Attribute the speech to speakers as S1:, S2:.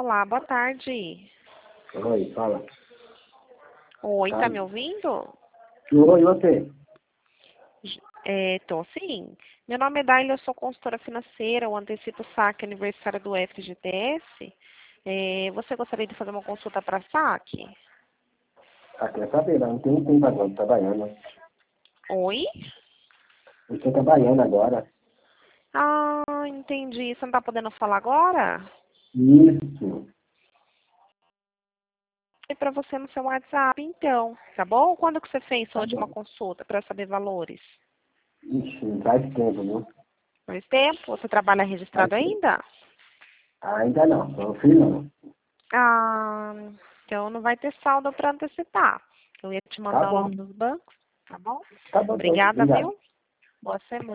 S1: Olá, boa tarde.
S2: Oi, fala.
S1: Oi, tá
S2: Tá.
S1: me ouvindo?
S2: Oi, você?
S1: Tô sim. Meu nome é Daila, eu sou consultora financeira, o antecipo saque aniversário do FGTS. Você gostaria de fazer uma consulta para saque?
S2: Ah, quer saber, não tem tempo agora, tô trabalhando.
S1: Oi?
S2: Eu estou trabalhando agora.
S1: Ah, entendi. Você não tá podendo falar agora?
S2: Isso.
S1: E para você no seu WhatsApp, então, tá bom? Quando que você fez sua
S2: Tá
S1: última
S2: bom.
S1: consulta para saber valores?
S2: Ixi, não faz tempo, viu?
S1: Faz tempo? Você trabalha registrado
S2: Faz tempo.
S1: ainda?
S2: Ainda não, não fui não.
S1: Ah, então não vai ter saldo para antecipar. Eu ia te
S2: Tá
S1: mandar o
S2: bom.
S1: nome dos bancos, tá bom?
S2: Tá bom, então.
S1: Obrigada,
S2: Obrigado.
S1: viu? Boa semana.